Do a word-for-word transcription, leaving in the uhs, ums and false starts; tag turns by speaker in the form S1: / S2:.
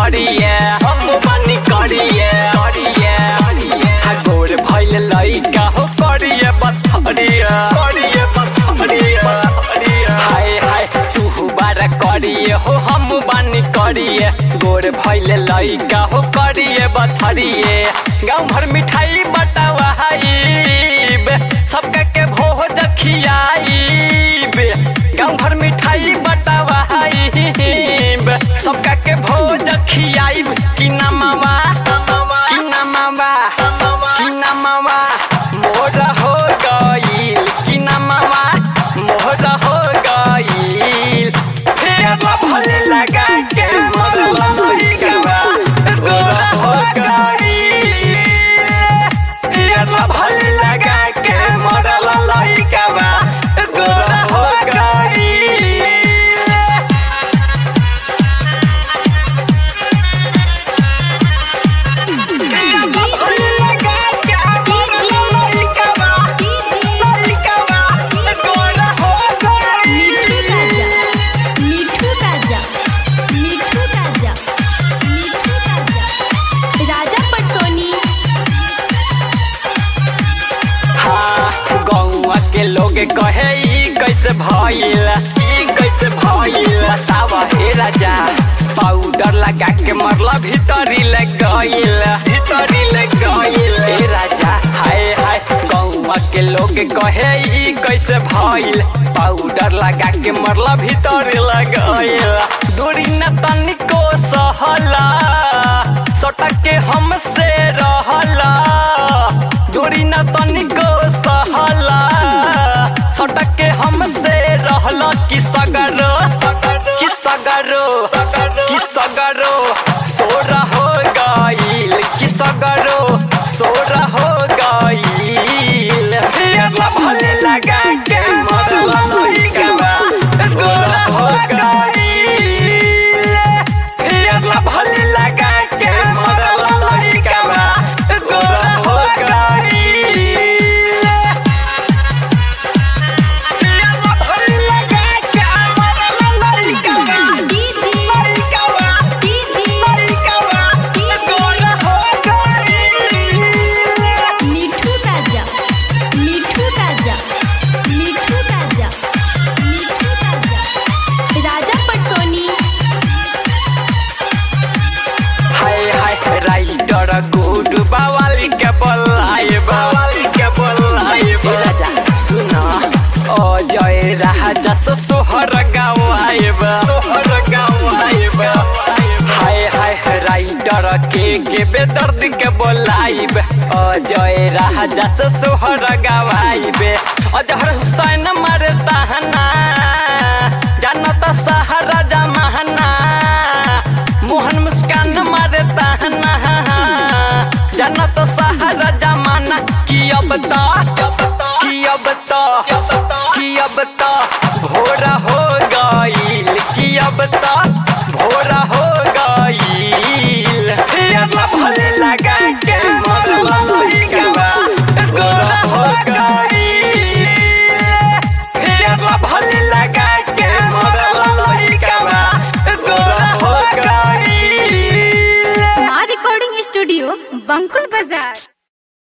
S1: करिए हम बानी करिए करिए हा गोर भइल लइका हो करिए बथरिए करिए बथरिए हाय हाय तू बारा करिए हो हम बानी करिए गोर भइल लइका हो करिए बथरिए गाँव भर मिठाई बटावा सबका के भोज खियाईब गाँव भर मिठाई बटावा सबका के भोज खियाईब कि ना मामा कि ना मामा कि ना मामा मोर हो गईल कि ना मामा मोर हो गईल फिर भले लगा के मोर लइका गोरा हो गईल फिर भले लगा के मोर लइका गोरा हो गईल के लोग कहे ई कैसे भइल ई कैसे भइल बतावा हे राजा पाउडर लगा के मरला भीतरी ले गइल भीतरी ले गइल हे राजा हाय हाय गौवा के लोग कहे ई कैसे भइल पाउडर लगा के मरला भीतरी ले गइल दूरी न तनिको सहला सटक के हमसे रहला दूरी न तनिको सहला सटक के हमसे रहला कि सगरो कि सगरो कि सगरो सोरा हो गईल कि सगरो सोरा हो गईल फिर भले लगा के मरला लइका गोरा हो गईल फिर भले लगा के मरला लइका गोरा हो गईल गुड बावाली के बोलाए बावाली के बोलाए राजा सुना ओ जय राजा सोहर गाँव आएब सोहर गाँव आएब हाय हाय राइटर के के बेदर्द के बोलाइब ओ जय राजा सोहर गाँव आएब अजहर हुसैन मारे ताहना जानता सहारा जमाना मोहन मुस्कान मारे ताहना जनत सहारा जमाना कि अब ता कि अब ता कि अब ता भोरा हो गईल कि अब ता भोरा हो गईल फिर भले लगा के मरला लइका गोरा हो गईल फिर भले लगा के मरला लइका गोरा हो गईल
S2: रिकॉर्डिंग स्टूडियो बंकुल बाजार।